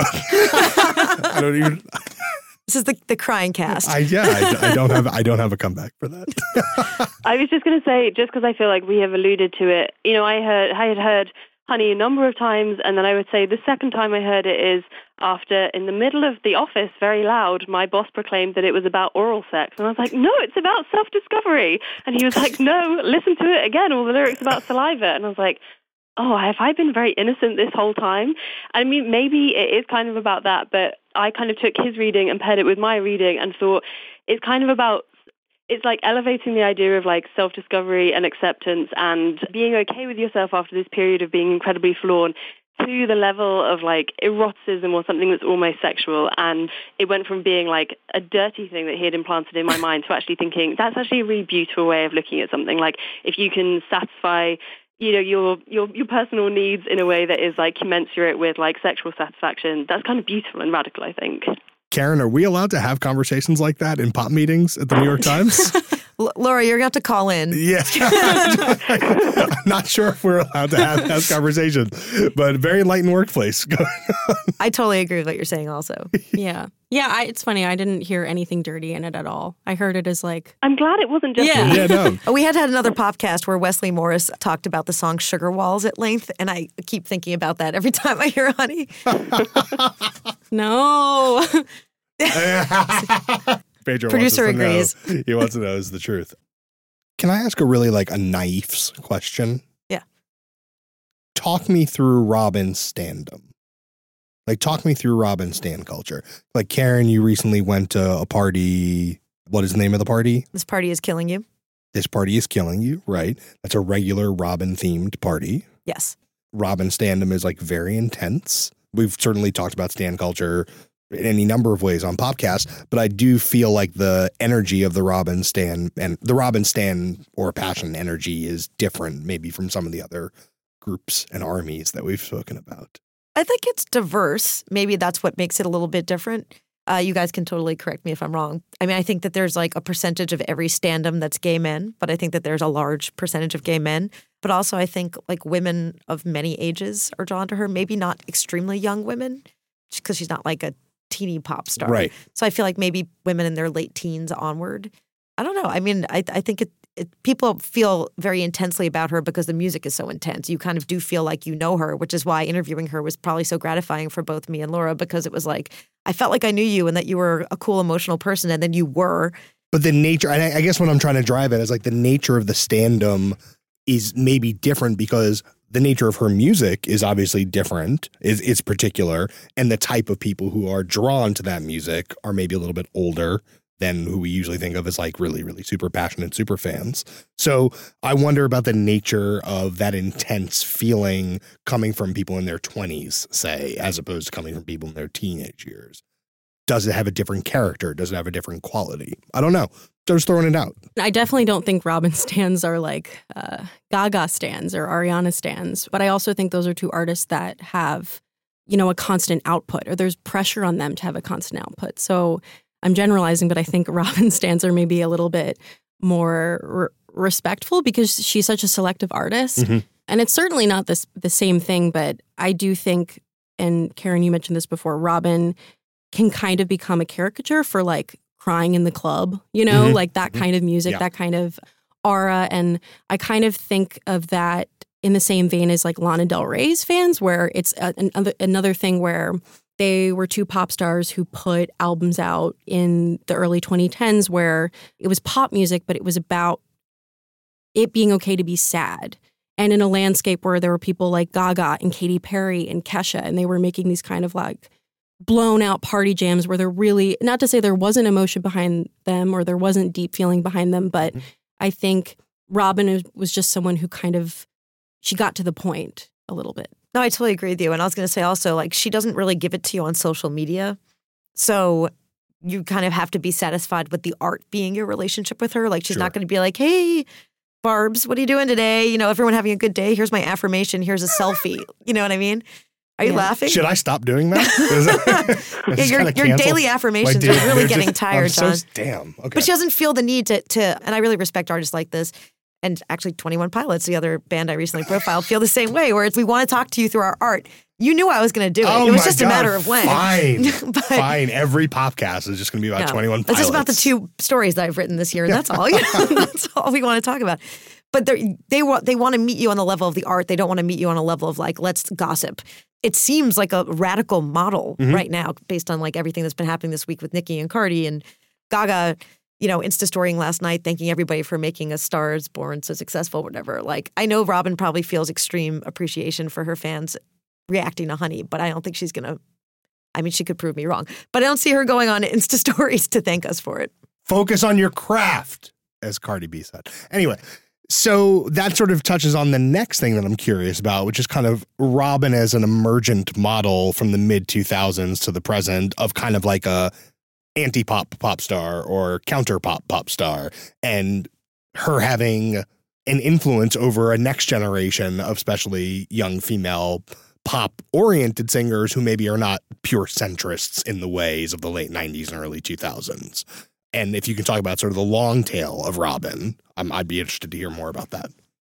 I don't even... This is the crying cast. I don't have a comeback for that. I was just going to say, just because I feel like we have alluded to it, I had heard Honey a number of times, and then I would say the second time I heard it is after, in the middle of the office, very loud, my boss proclaimed that it was about oral sex. And I was like, no, it's about self-discovery. And he was like, no, listen to it again, all the lyrics about saliva. And I was like, oh, have I been very innocent this whole time? I mean, maybe it is kind of about that, but I kind of took his reading and paired it with my reading and thought it's kind of about, it's like elevating the idea of like self-discovery and acceptance and being okay with yourself after this period of being incredibly flawed to the level of like eroticism or something that's almost sexual. And it went from being like a dirty thing that he had implanted in my mind to actually thinking that's actually a really beautiful way of looking at something. Like if you can satisfy your personal needs in a way that is like commensurate with like sexual satisfaction, that's kind of beautiful and radical, I think. Karen, are we allowed to have conversations like that in pop meetings at the New York Times? Laura, you're going to have to call in. Yeah. I'm not sure if we're allowed to have those conversations, but very enlightened workplace going on. I totally agree with what you're saying also. Yeah. Yeah, it's funny. I didn't hear anything dirty in it at all. I heard it as like... I'm glad it wasn't just Yeah. me. Yeah, no. We had another podcast where Wesley Morris talked about the song Sugar Walls at length, and I keep thinking about that every time I hear Honey. No. Pedro Producer wants us to know. agrees. He wants to know is the truth. Can I ask a really like a naif's question? Yeah. Talk me through Robin's standum. Like, talk me through Robin's stan culture. Like, Karen, you recently went to a party. What is the name of the party? This party is killing you. This party is killing you, right? That's a regular Robin-themed party. Yes. Robin standum is like very intense. We've certainly talked about stan culture in any number of ways on podcasts, but I do feel like the energy of the Robin stan and the Robin stan or passion energy is different maybe from some of the other groups and armies that we've spoken about. I think it's diverse. Maybe that's what makes it a little bit different. You guys can totally correct me if I'm wrong. I mean, I think that there's like a percentage of every standum that's gay men, but I think that there's a large percentage of gay men. But also I think like women of many ages are drawn to her, maybe not extremely young women because she's not like a teeny pop star. Right. So I feel like maybe women in their late teens onward. I don't know. I mean, I think people feel very intensely about her because the music is so intense. You kind of do feel like you know her, which is why interviewing her was probably so gratifying for both me and Laura, because it was like, I felt like I knew you and that you were a cool, emotional person, and then you were. But the nature, and I guess what I'm trying to drive at is like the nature of the standum is maybe different because the nature of her music is obviously different, it's particular, and the type of people who are drawn to that music are maybe a little bit older than who we usually think of as like really, really super passionate super fans. So I wonder about the nature of that intense feeling coming from people in their 20s, say, as opposed to coming from people in their teenage years. Does it have a different character? Does it have a different quality? I don't know. Just throwing it out. I definitely don't think Robin stans are like Gaga stans or Ariana stans, but I also think those are two artists that have, you know, a constant output, or there's pressure on them to have a constant output. So I'm generalizing, but I think Robin stans are maybe a little bit more respectful because she's such a selective artist. Mm-hmm. And it's certainly not the same thing, but I do think, and Karen, you mentioned this before, Robin can kind of become a caricature for like crying in the club, you know, like that kind of music, that kind of aura. And I kind of think of that in the same vein as like Lana Del Rey's fans, where it's another thing where they were two pop stars who put albums out in the early 2010s where it was pop music, but it was about it being okay to be sad. And in a landscape where there were people like Gaga and Katy Perry and Kesha, and they were making these kind of like blown out party jams where they're really, not to say there wasn't emotion behind them or there wasn't deep feeling behind them, but I think Robin was just someone who kind of, she got to the point a little bit. No, I totally agree with you. And I was going to say also, like, she doesn't really give it to you on social media. So you kind of have to be satisfied with the art being your relationship with her. Like, she's not going to be like, hey, Barbs, what are you doing today? You know, everyone having a good day. Here's my affirmation. Here's a selfie. You know what I mean? Are you laughing? Should I stop doing that? Your daily affirmations are really getting tired, John. Damn. Okay. But she doesn't feel the need to, and I really respect artists like this. And actually 21 Pilots, the other band I recently profiled, feel the same way, where it's we want to talk to you through our art. You knew I was going to do it. Oh it was my just God, a matter of when. Fine. Fine. Every podcast is just going to be about 21 Pilots. It's just about the two stories that I've written this year. And that's all. That's all we want to talk about. But they want to meet you on the level of the art. They don't want to meet you on a level of like, let's gossip. It seems like a radical model right now based on like everything that's been happening this week with Nicki and Cardi and Gaga, you know, Insta-storying last night, thanking everybody for making A Star Is Born so successful, whatever. Like, I know Robin probably feels extreme appreciation for her fans reacting to Honey, but I don't think she's going to, I mean, she could prove me wrong, but I don't see her going on Insta-stories to thank us for it. Focus on your craft, as Cardi B said. Anyway, so that sort of touches on the next thing that I'm curious about, which is kind of Robin as an emergent model from the mid-2000s to the present of kind of like a anti-pop pop star or counter-pop pop star, and her having an influence over a next generation of especially young female pop-oriented singers who maybe are not pure centrists in the ways of the late 90s and early 2000s. And if you can talk about sort of the long tail of Robin, I'd be interested to hear more about that.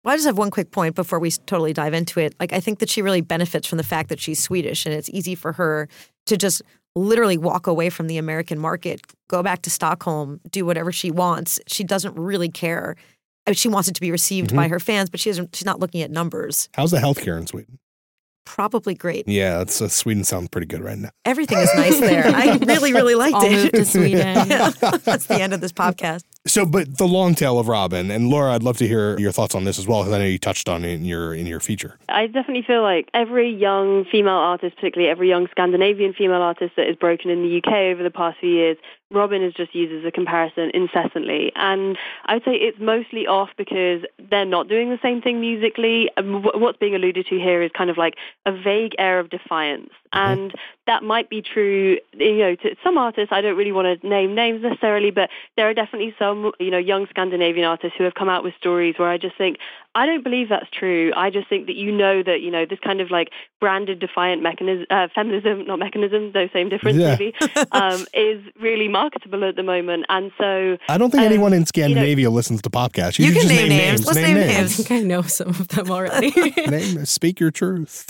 Well, I just have one quick point before we totally dive into it. Like, I think that she really benefits from the fact that she's Swedish, and it's easy for her to just literally walk away from the American market, go back to Stockholm, do whatever she wants. She doesn't really care. I mean, she wants it to be received by her fans, but she's not looking at numbers. How's the healthcare in Sweden? Probably great. Yeah, Sweden sounds pretty good right now. Everything is nice there. I really, really liked All it. moved to Sweden. Yeah, that's the end of this podcast. So, but the long tail of Robin, and Laura, I'd love to hear your thoughts on this as well, because I know you touched on it in your feature. I definitely feel like every young female artist, particularly every young Scandinavian female artist that has broken in the UK over the past few years, Robin is just used as a comparison incessantly. And I would say it's mostly off because they're not doing the same thing musically. What's being alluded to here is kind of like a vague air of defiance. And that might be true, to some artists. I don't really want to name names necessarily, but there are definitely some, young Scandinavian artists who have come out with stories where I just think, I don't believe that's true. I just think that that, this kind of like branded defiant feminism, not mechanism, though same difference maybe, is really marketable at the moment. And so I don't think anyone in Scandinavia listens to podcasts. You can just name names. Let's name names. I think I know some of them already. Speak your truth.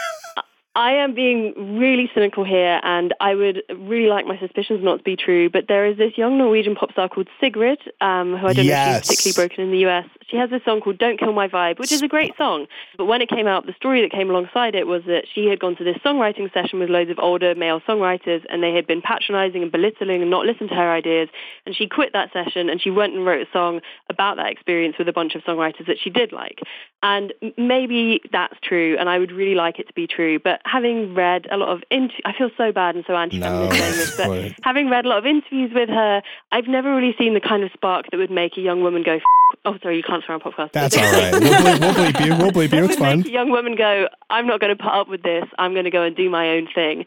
I am being really cynical here, and I would really like my suspicions not to be true, but there is this young Norwegian pop star called Sigrid, who I don't know if she's particularly broken in the US. She has this song called Don't Kill My Vibe, which is a great song. But when it came out, the story that came alongside it was that she had gone to this songwriting session with loads of older male songwriters, and they had been patronizing and belittling and not listened to her ideas. And she quit that session, and she went and wrote a song about that experience with a bunch of songwriters that she did like. And maybe that's true, and I would really like it to be true. But having read a lot of I feel so bad and so anti-feminist saying this, but having read a lot of interviews with her, I've never really seen the kind of spark that would make a young woman go, oh, sorry, you can't swear on podcast. That's all right. We'll bleep you. We'll bleep you. It's fine. Make a young woman go, I'm not going to put up with this. I'm going to go and do my own thing.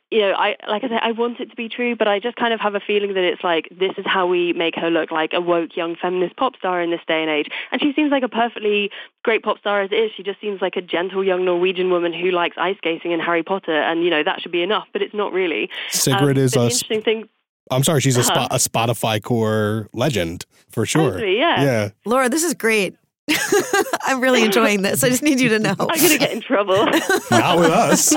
I want it to be true, but I just kind of have a feeling that it's like, this is how we make her look like a woke young feminist pop star in this day and age. And she seems like a perfectly great pop star as it is. She just seems like a gentle young Norwegian woman who likes ice skating and Harry Potter, and, that should be enough, but it's not really. Sigrid is the interesting thing. I'm sorry, she's a Spotify core legend, for sure. Absolutely, yeah. Laura, this is great. I'm really enjoying this. I just need you to know. I'm going to get in trouble. Not with us.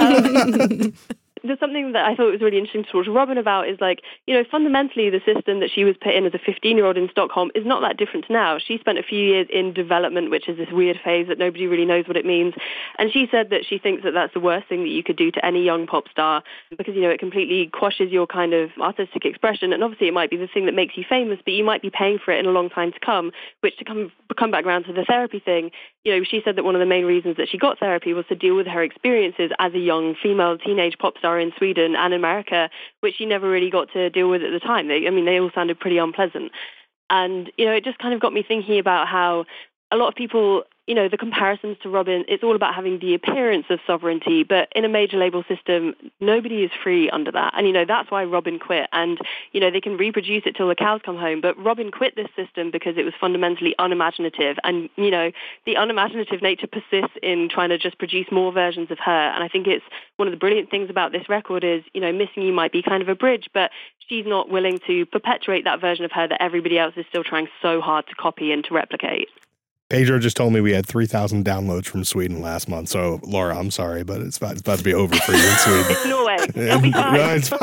There's something that I thought was really interesting to talk to Robin about is fundamentally the system that she was put in as a 15-year-old in Stockholm is not that different to now. She spent a few years in development, which is this weird phase that nobody really knows what it means. And she said that she thinks that that's the worst thing that you could do to any young pop star because, it completely quashes your kind of artistic expression. And obviously it might be the thing that makes you famous, but you might be paying for it in a long time to come, which to come back around to the therapy thing, she said that one of the main reasons that she got therapy was to deal with her experiences as a young female teenage pop star in Sweden and America, which she never really got to deal with at the time. They all sounded pretty unpleasant. And, it just kind of got me thinking about how a lot of people, the comparisons to Robin, it's all about having the appearance of sovereignty, but in a major label system, nobody is free under that. And, that's why Robin quit. And, they can reproduce it till the cows come home. But Robin quit this system because it was fundamentally unimaginative. And, the unimaginative nature persists in trying to just produce more versions of her. And I think it's one of the brilliant things about this record is, Missing You might be kind of a bridge, but she's not willing to perpetuate that version of her that everybody else is still trying so hard to copy and to replicate. Pedro just told me we had 3,000 downloads from Sweden last month. So, Laura, I'm sorry, but it's about to be over for you in Sweden. It's Norway. It'll be fine. No, it's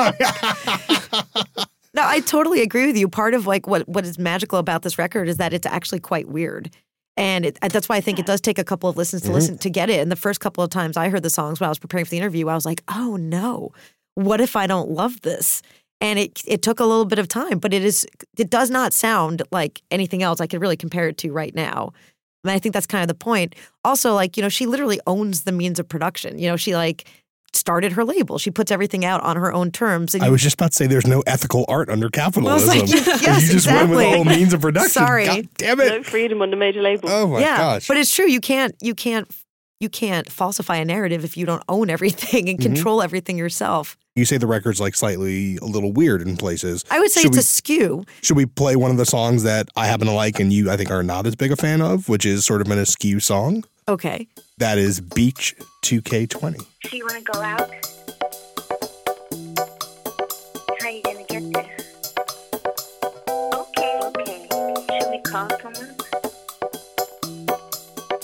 fine. No, I totally agree with you. Part of what is magical about this record is that it's actually quite weird. And that's why I think it does take a couple of listens to listen to get it. And the first couple of times I heard the songs when I was preparing for the interview, I was like, oh no, what if I don't love this? And it took a little bit of time, but it does not sound like anything else I could really compare it to right now. And I think that's kind of the point. Also, she literally owns the means of production. She started her label. She puts everything out on her own terms. And I was just about to say there's no ethical art under capitalism. Yes, you just went with the whole means of production. Sorry. God damn it. No freedom under major labels. Oh my gosh. But it's true. You can't falsify a narrative if you don't own everything and control everything yourself. You say the record's a little weird in places. I would say it's a skew. Should we play one of the songs that I happen to like and you, I think, are not as big a fan of, which is sort of an askew song? Okay. That is Beach 2K20. So you want to go out? How you going to get there? Okay. Should we call someone?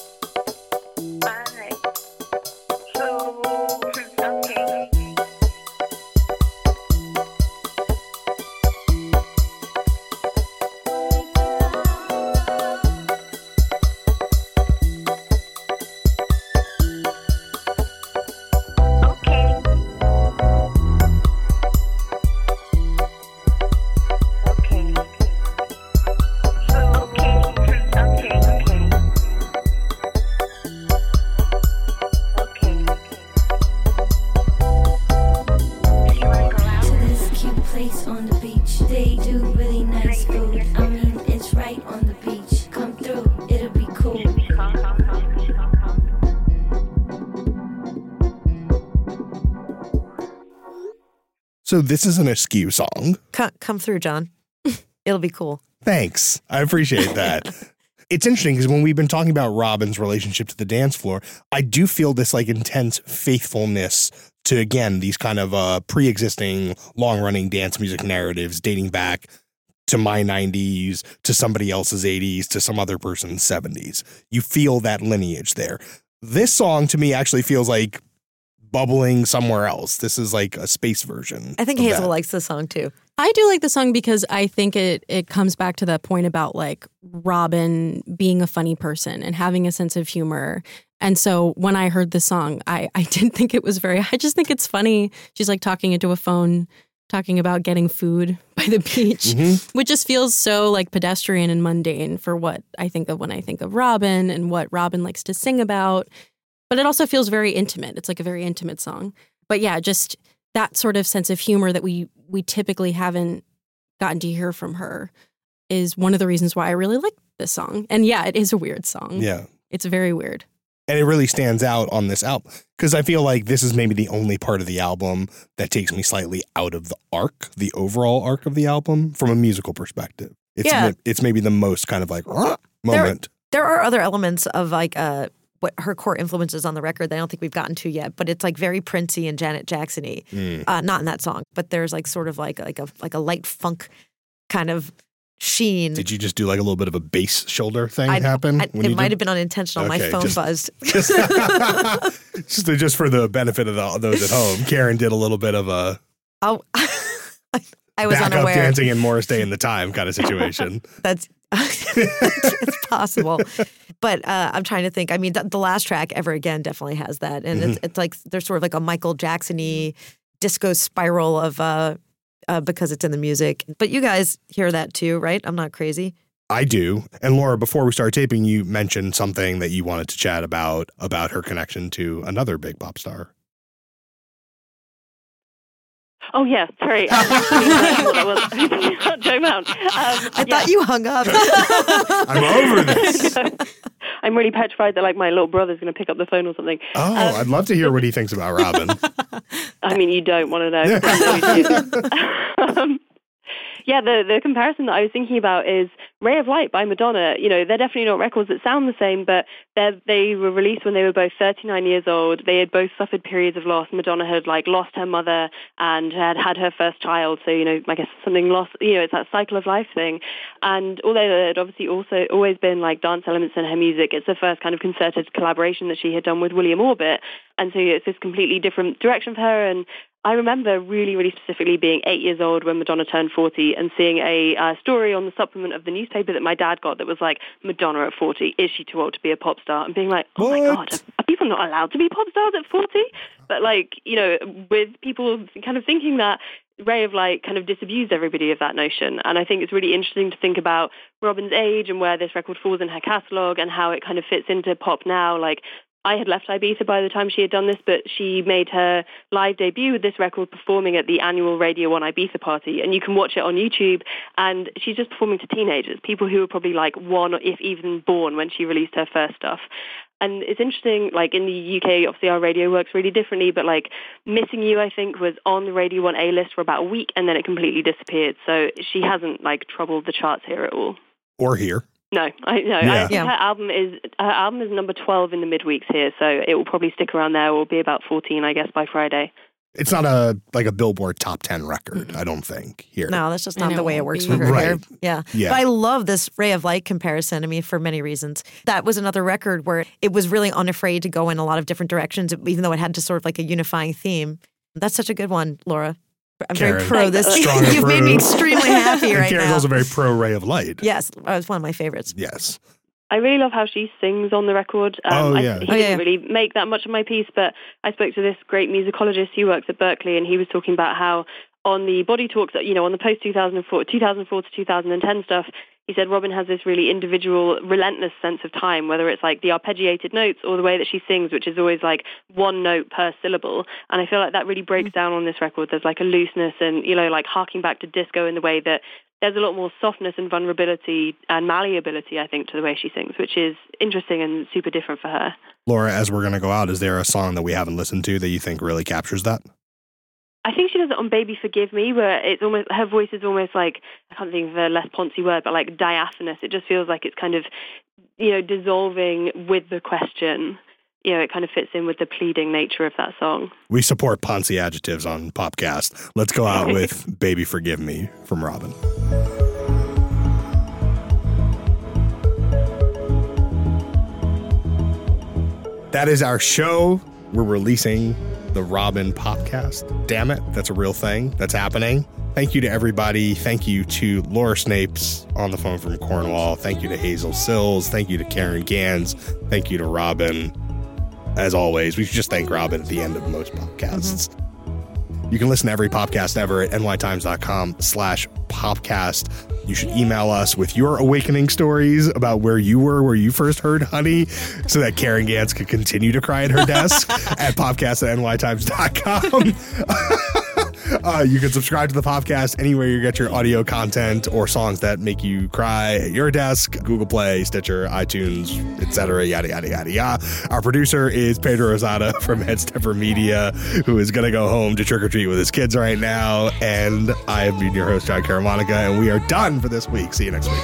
So this is an Askew song. Come through, John. It'll be cool. Thanks. I appreciate that. It's interesting because when we've been talking about Robin's relationship to the dance floor, I do feel this like intense faithfulness to, again, these kind of pre-existing long-running dance music narratives dating back to my 90s, to somebody else's 80s, to some other person's 70s. You feel that lineage there. This song to me actually feels like bubbling somewhere else. This is like a space version. I think of Hazel that. likes the song too. I do like the song because I think it comes back to that point about like Robin being a funny person and having a sense of humor. And so when I heard the song, I didn't think it was I just think it's funny. She's like talking into a phone, talking about getting food by the beach, which just feels so like pedestrian and mundane for what I think of when I think of Robin and what Robin likes to sing about. But it also feels very intimate. It's like a very intimate song. But yeah, just that sort of sense of humor that we typically haven't gotten to hear from her is one of the reasons why I really like this song. And yeah, it is a weird song. Yeah. It's very weird. And it really stands out on this album because I feel like this is maybe the only part of the album that takes me slightly out of the overall arc of the album from a musical perspective. It's maybe the most kind of like moment. There are other elements of like what her core influences on the record that I don't think we've gotten to yet, but it's like very Princey and Janet Jackson-y. Not in that song, but there's like sort of like a light funk kind of sheen. Did you just do like a little bit of a bass shoulder thing happen? It might have been unintentional. My phone buzzed. Just for the benefit of those at home, Karen did a little bit of a I was backup unaware. dancing in Morris Day in the Time kind of situation. That's it's possible. But I'm trying to think. I mean, the last track, Ever Again, definitely has that. And it's like there's sort of like a Michael Jackson-y disco spiral of because it's in the music. But you guys hear that too, right? I'm not crazy. I do. And Laura, before we started taping, you mentioned something that you wanted to chat about her connection to another big pop star. Oh, yeah, sorry. Joe Mount. I thought you hung up. I'm over this. I'm really petrified that like my little brother's going to pick up the phone or something. Oh, I'd love to hear what he thinks about Robin. I mean, you don't want to know. I know you do. Yeah, the comparison that I was thinking about is Ray of Light by Madonna. You know, they're definitely not records that sound the same, but they were released when they were both 39 years old. They had both suffered periods of loss. Madonna had like lost her mother and had her first child. So, you know, I guess something lost, you know, it's that cycle of life thing. And although there had obviously also always been like dance elements in her music, it's the first kind of concerted collaboration that she had done with William Orbit. And so it's this completely different direction for her. And I remember really, really specifically being 8 years old when Madonna turned 40 and seeing a story on the supplement of the newspaper that my dad got that was like, Madonna at 40, is she too old to be a pop star? And being like, oh my God, are people not allowed to be pop stars at 40? But like, you know, with people kind of thinking that, Ray of Light kind of disabused everybody of that notion. And I think it's really interesting to think about Robin's age and where this record falls in her catalogue and how it kind of fits into pop now. Like, I had left Ibiza by the time she had done this, but she made her live debut with this record performing at the annual Radio 1 Ibiza party. And you can watch it on YouTube. And she's just performing to teenagers, people who were probably like one, or if even born, when she released her first stuff. And it's interesting, like in the UK, obviously our radio works really differently, but like Missing You, I think, was on the Radio 1 A-list for about a week and then it completely disappeared. So she hasn't like troubled the charts here at all. Or here. No, I think her album is number 12 in the midweeks here, so it will probably stick around there. It will be about 14, I guess, by Friday. It's not a Billboard top 10 record, I don't think, here. No, that's just not the way it works for her here. Yeah. But I love this Ray of Light comparison, I mean, for many reasons. That was another record where it was really unafraid to go in a lot of different directions, even though it had to sort of like a unifying theme. That's such a good one, Laura. I'm Karen, very pro this. You've made me extremely happy right Karen's now. also very pro Ray of Light. Yes, it's one of my favorites. Yes. I really love how she sings on the record. He didn't really make that much of my piece, but I spoke to this great musicologist who works at Berkeley, and he was talking about how on the Body Talks, you know, on the post-2004 to 2010 stuff, he said Robin has this really individual, relentless sense of time, whether it's like the arpeggiated notes or the way that she sings, which is always like one note per syllable. And I feel like that really breaks down on this record. There's like a looseness and, you know, like harking back to disco in the way that there's a lot more softness and vulnerability and malleability, I think, to the way she sings, which is interesting and super different for her. Laura, as we're going to go out, is there a song that we haven't listened to that you think really captures that? I think she does it on Baby Forgive Me, where it's almost, her voice is almost like, I can't think of a less poncy word, but like diaphanous. It just feels like it's kind of, dissolving with the question. It kind of fits in with the pleading nature of that song. We support poncy adjectives on Popcast. Let's go out with Baby Forgive Me from Robyn. That is our show. We're releasing the Robyn Popcast. Damn it, that's a real thing. That's happening. Thank you to everybody. Thank you to Laura Snapes on the phone from Cornwall. Thank you to Hazel Sills. Thank you to Karen Gans. Thank you to Robyn. As always, we should just thank Robyn at the end of most podcasts. You can listen to every podcast ever at nytimes.com/popcast. You should email us with your awakening stories about where you were, where you first heard Honey, so that Karen Gans could continue to cry at her desk at popcast@nytimes.com. You can subscribe to the podcast anywhere you get your audio content or songs that make you cry at your desk. Google Play, Stitcher, iTunes, etc. Yada, yada, yada, yada. Our producer is Pedro Rosada from Headstepper Media, who is going to go home to trick or treat with his kids right now. And I have been your host, John Caramonica, and we are done for this week. See you next week.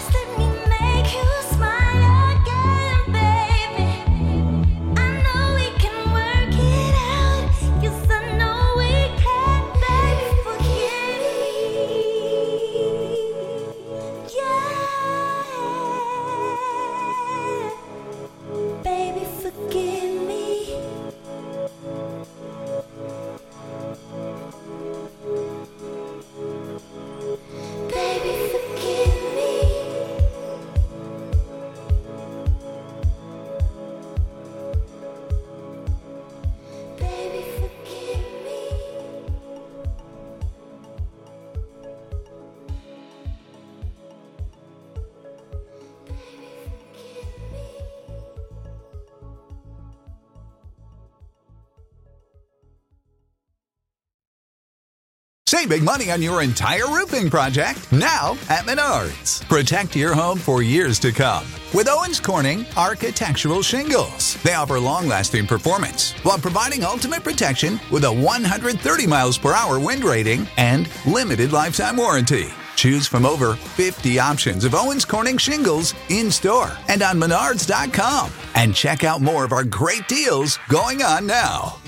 Save big money on your entire roofing project now at Menards. Protect your home for years to come with Owens Corning Architectural Shingles. They offer long-lasting performance while providing ultimate protection with a 130 miles per hour wind rating and limited lifetime warranty. Choose from over 50 options of Owens Corning shingles in-store and on Menards.com. And check out more of our great deals going on now.